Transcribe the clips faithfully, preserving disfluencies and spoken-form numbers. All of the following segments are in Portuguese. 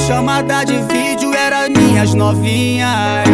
chamada de vídeo era minhas novinhas.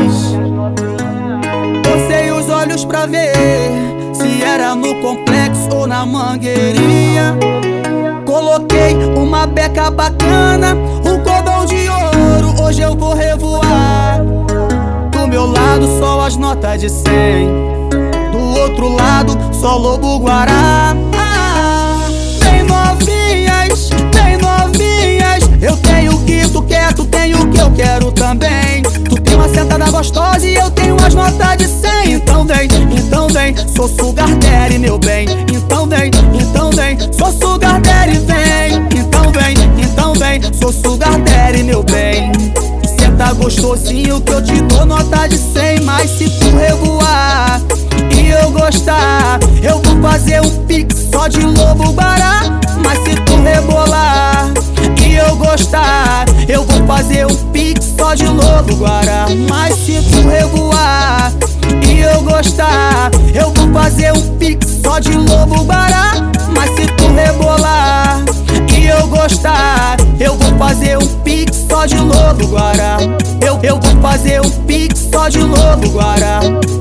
Cocei os olhos pra ver se era no complexo ou na mangueirinha. Coloquei uma beca bacana, um cordão de ouro, hoje eu vou revoar. Do meu lado só as notas de cem, do outro lado só lobo guará. Ah, bem novinhas, bem novinhas, eu tenho o que tu quer, tu tem o que eu quero também. Tu tem uma sentada gostosa e eu tenho as notas de cem. Então vem, então vem, sou sugar daddy, meu bem. Então vem, então vem, sou sugar daddy, vem. Então vem, então vem, sou sugar daddy, meu bem. Senta gostosinho que eu te dou nota de cem. Mas se tu revoar e eu gostar, eu vou fazer um pix só de lobo guará. Mas se tu rebolar e eu gostar, eu vou fazer um pix só de lobo guará. Mas se tu revoar e eu gostar, eu vou fazer um pix só de lobo guará. Mas se tu rebolar e eu gostar, eu vou fazer um pix só de lobo guará. Eu, eu vou fazer um pix só de lobo guará.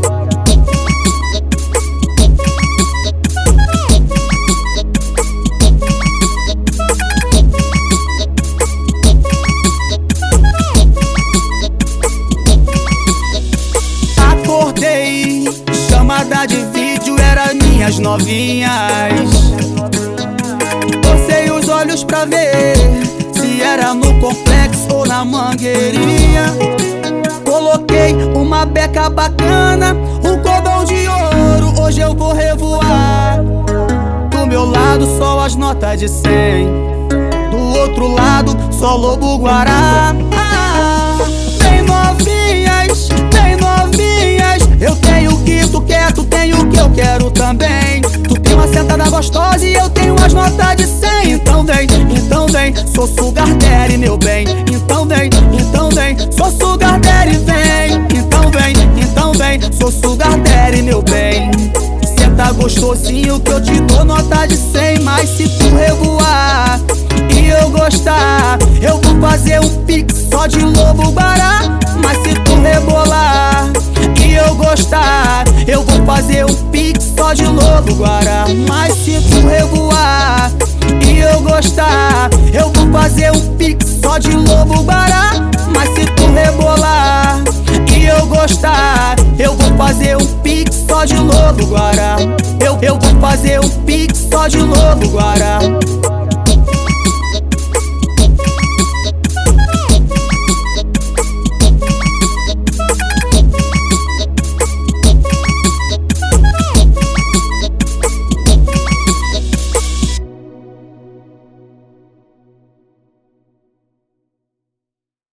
Acordei, chamada de vídeo era minhas novinhas. Cocei os olhos pra ver se era no complexo ou na mangueirinha. Coloquei uma beca bacana, um cordão de ouro, hoje eu vou revoar. Do meu lado só as notas de cem, do outro lado só lobo guará. Ah, bem novinhas, bem novinhas, eu tenho o que tu quer, tu tem o que eu quero também. Tu tem uma sentada gostosa e eu tenho as notas de cem. Então vem, então vem, sou sugar daddy, meu bem. Então vem, então vem, sou sugar daddy, vem. Então vem, então vem, sou sugar daddy, meu bem. Senta gostosinho que eu te dou nota de cem. Mas se tu revoar e eu gostar, eu vou fazer um pix só de lobo guará. Mas se tu rebolar e eu gostar, eu vou fazer um pix só de lobo guará. Mas se tu revoar e eu gostar, eu vou fazer um pix só de lobo guará. Mas se tu rebolar e eu gostar, eu vou fazer um pix só de lobo guará. Eu, eu vou fazer um pix só de lobo guará.